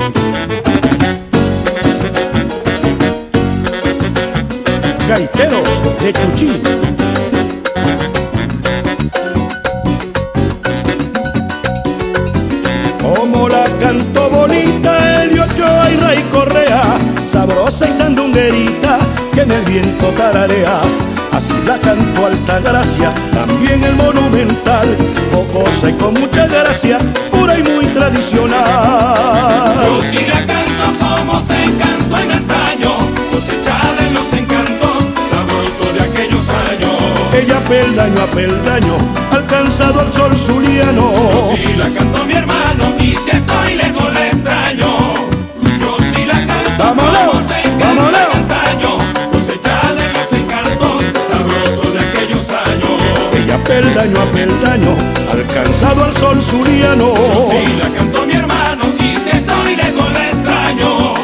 Gaiteros de Chuchín. Como la cantó bonita Elio Ochoa y Ray Correa, sabrosa y sandunguerita que en el viento tararea. Así la cantó Altagracia, también el Monumental, jocosa y con mucha gracia, pura y muy tradicional. Yo sí la canto como se cantó en antaño, cosechada en los encantos, sabroso de aquellos años. Ella peldaño a peldaño, alcanzado al sol zuliano. Yo sí la canto mi hermano, y si estoy lejos la extraño. Yo sí la canto como se cantó en antaño, cosechada en los encantos, sabroso de aquellos años. Ella peldaño a peldaño, alcanzado al sol zuliano. Yo sí la canto mi hermano, y si estoy lejos la extraño.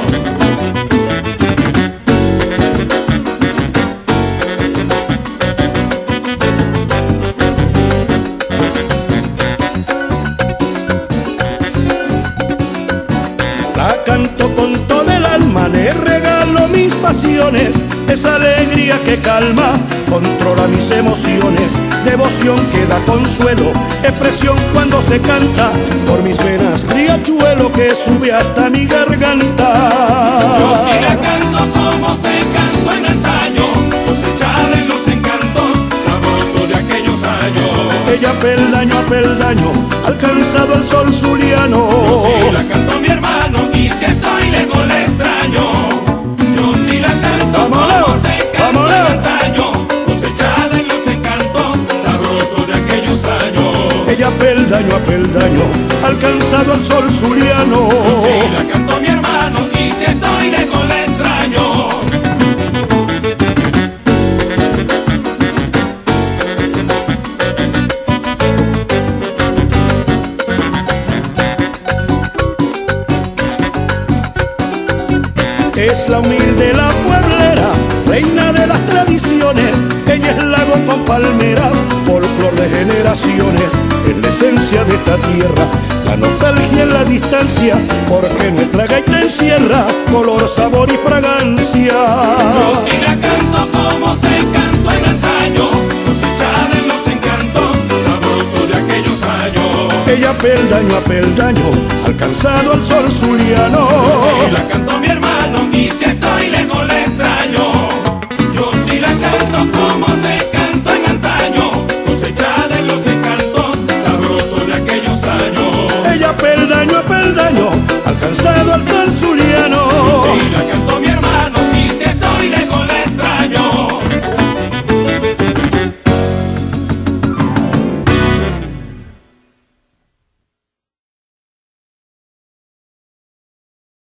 La canto con todo el alma, le regalo mis pasiones, esa alegría que calma, controla mis emociones, devoción que da consuelo, expresión cuando se canta, por mis venas riachuelo que sube hasta mi garganta. Yo sí la canto como se cantó en antaño, cosechada en los encantos, sabroso de aquellos años. Ella peldaño a peldaño, alcanzado el sol zuliano. Yo sí la canto mi hermano, y si estoy lejos la extraño. Yo sí la canto como se cantó en antaño, cosechada en los encantos, sabroso de aquellos años. Ella peldaño a peldaño, alcanzado al sol zuliano. Yo sí la canto mi hermano, y si estoy lejos la extraño. Es la humilde, la pueblera, reina de las tradiciones. Ella es lago con palmeras, folclor de generaciones. Es la esencia de esta tierra, la nostalgia en la distancia, porque nuestra gaita encierra color, sabor y fragancia. Yo sí la canto como se cantó en antaño, cosechada en los encantos, sabroso de aquellos años. Ella peldaño a peldaño, alcanzado al sol zuliano. Yo sí la canto mi hermano, y si estoy lejos la extraño. Yo sí la canto como